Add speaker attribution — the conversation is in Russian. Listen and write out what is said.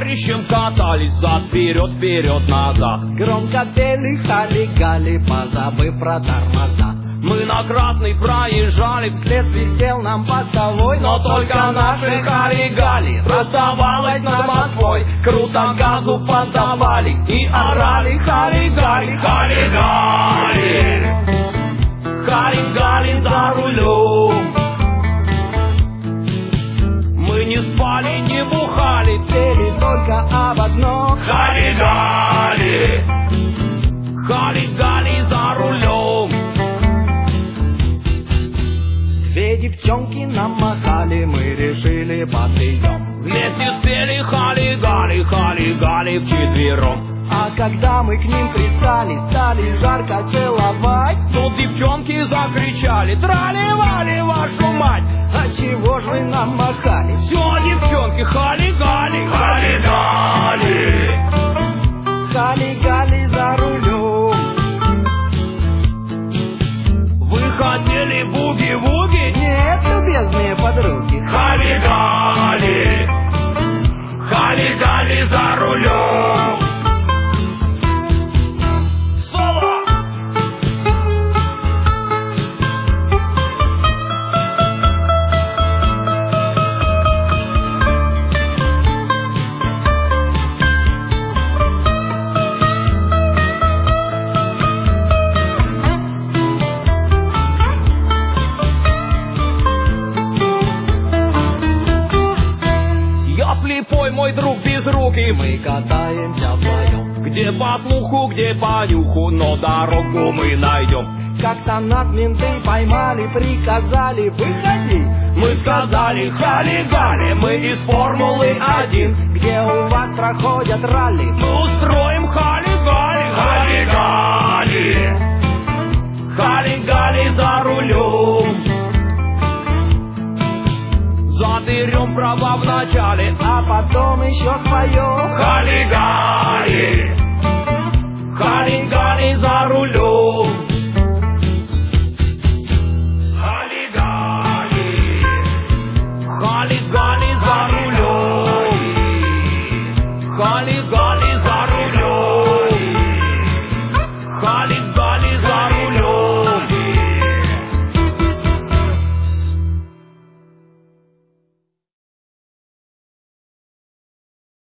Speaker 1: товарищем катались зад-вперед, вперед-назад.
Speaker 2: Громко пели хали-гали, позабыв про тормоза.
Speaker 1: Мы на красный проезжали,
Speaker 2: вслед свистел нам постовой,
Speaker 1: но только наши хали-гали раздавалось над Москвой. Круто газу поддавали и орали хали-гали, хали-гали, хали-гали за рулем. Мы не спали, не бухали,
Speaker 2: пели только об одном:
Speaker 1: хали-гали, хали-гали за рулем.
Speaker 2: Две девчонки нам махали, мы решили подъем.
Speaker 1: Вместе спели хали-гали, хали-гали вчетвером.
Speaker 2: А когда мы к ним пристали, стали жарко целовать,
Speaker 1: тут девчонки закричали: трали-вали, вашу мать!
Speaker 2: А чего ж вы нам махали?
Speaker 1: Все, девчонки, хали-гали, хали-гали,
Speaker 2: хали-гали за рулем.
Speaker 1: Вы хотели буги-вуги?
Speaker 2: Нет, любезные подруги,
Speaker 1: хали-гали, хали-гали за рулем. Слепой мой друг без руки,
Speaker 2: мы катаемся вдвоем.
Speaker 1: Где по слуху, где по нюху, но дорогу мы найдем.
Speaker 2: Как-то нас менты поймали, приказали: выходи.
Speaker 1: Мы сказали: хали-гали, мы из Формулы-1.
Speaker 2: Где у вас проходят ралли,
Speaker 1: мы устроим хали-гали, хали-гали, хали-гали за рулем. Заберем права в начале,
Speaker 2: а потом еще споем:
Speaker 1: хали-гали,